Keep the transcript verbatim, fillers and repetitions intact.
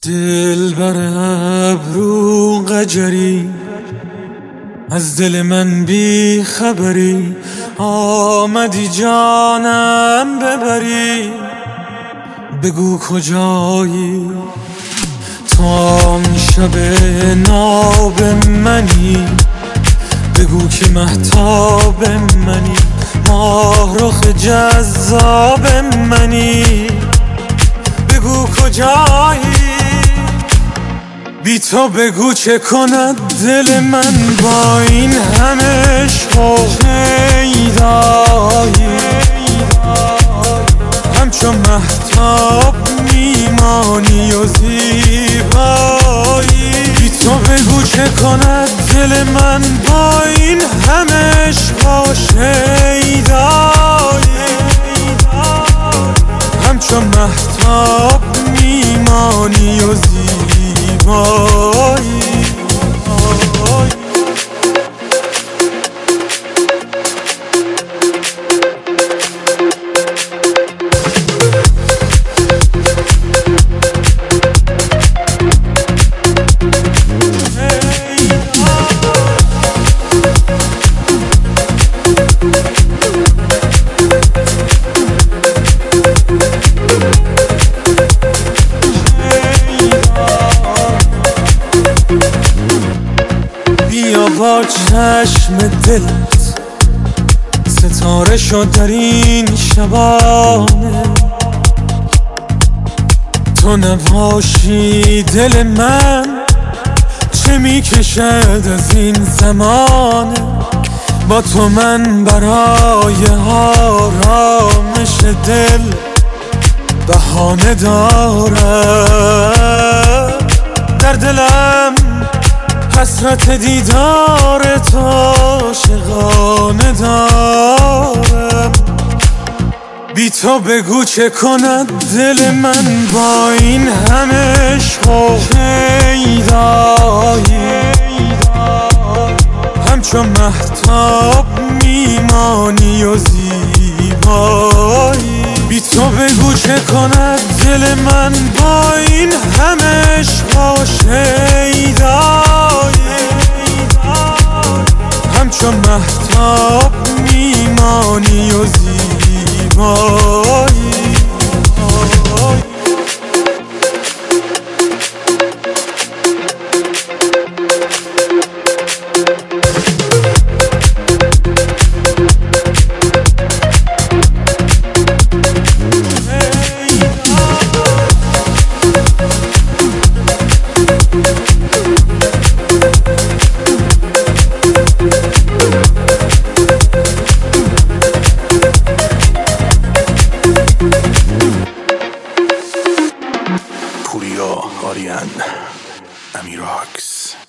دلبر ابرو قجری، از دل من بی خبری، آمدی جانم ببری. بگو کجایی تو آن شب ناب منی، بگو که مهتاب منی، ماه رخ جذاب منی. بگو کجایی بی تو، بگو چه کند دل من با این همه عشق و شیدایی. همچون مهتاب میمانی و زیبایی. بی تو بگو چه کند دل من با این همه عشق و شیدایی. همچون مهتاب میمانی و زیبایی. بیا با چشم دلت ستاره شد در این شبانه. تو نباشی دل من چه میکشد از این زمانه. با تو من برای آرامش دل بهانه دارم. در دلم حسرت دیدار تو عاشقانه دارم. بی تو بگو چه کند دل من با این همه عشق و شیدایی. همچون مهتاب میمانی و زیبایی. بی تو بگو چه کند دل من با این همه عشق و شیدایی. همچون مهتاب میمانی و زیبایی. پوریا آریان امیراکس.